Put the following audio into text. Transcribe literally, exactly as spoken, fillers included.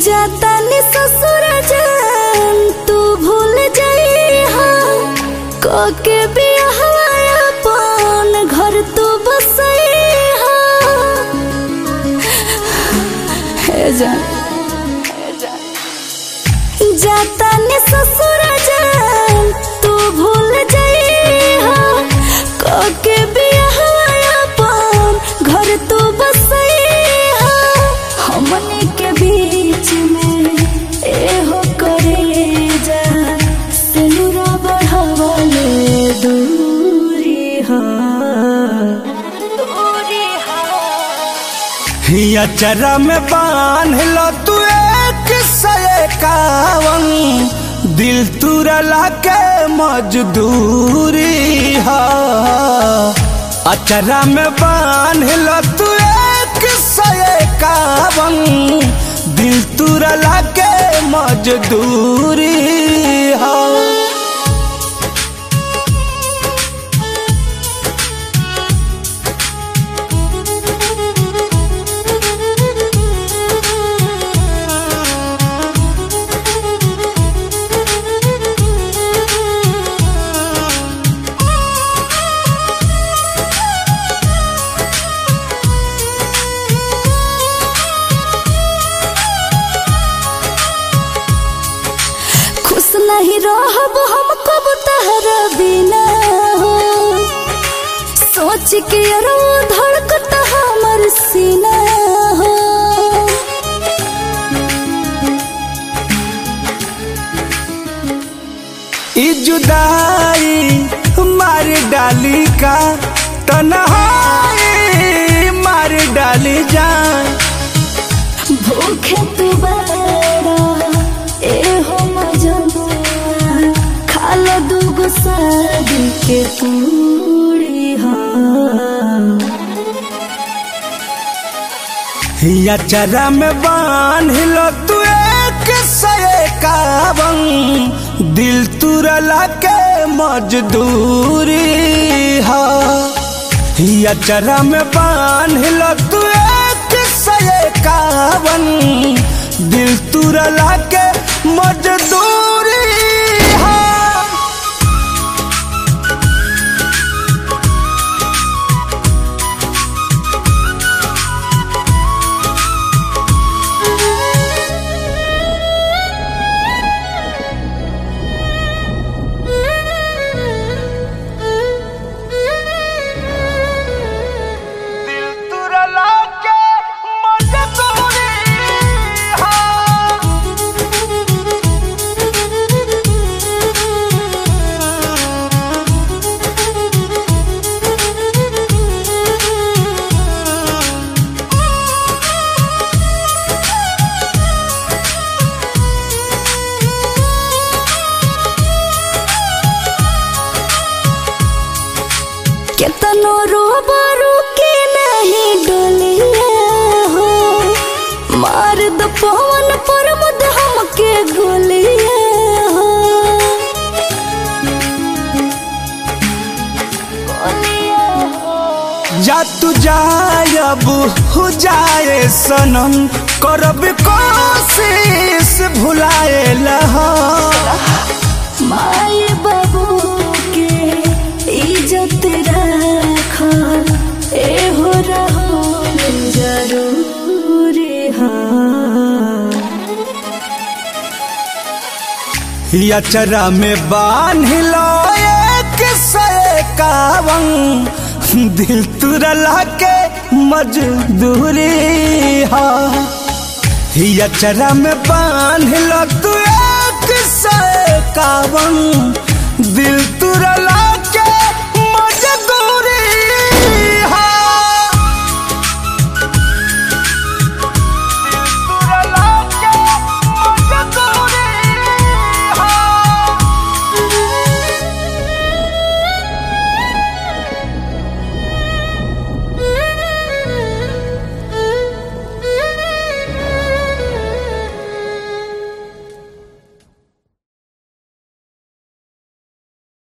जाता ने ससुर जान तू भूल जाइहा के बियाहवा अपन घर तू बसइहा हे जान जाता ने ससुर जान तू भूल जाइहा के बियाहवा अपन घर तू बसइहा हमने के बीच में एहो करे जा सिनुरा बढ़ावले दूरी हा दूरी हा चरा में बांध लो तू एक सये कावन दिल तुरला के मजदूरी हा अचरा में बांध लो तू एक सये कावन दिल तुरला के मजदूरी हा नहीं रहब हम कब तहरा बिना हो सोच के रो धड़कता हमर सीना हो ई जुदाई मार डाली का तन्हाई मार डाली जान भूखे तू बड़ा ए हो दूगो शादी के पूरी या चरा में बांध लो तू एक सये कावन दिल तुरला के मजदूरी हा या चरा में बांध लो तू एक सये कावन दिल तुरला के मजदूरी हा केतनो रोबरू के नहीं डोलिया हो मार द पवन पर मुद हमके गोलिया हो जा तू जायब हो जाए सनम करब कोशिश भुलाए लहा माए बाबू के इज्जत रख ए हो रहो जरूरी हा या चरा में बांध लो एक सये कावन दिल तुरला के मजदूरी हा या चरा में बांध लो तू एक सये कावन दिल तुरला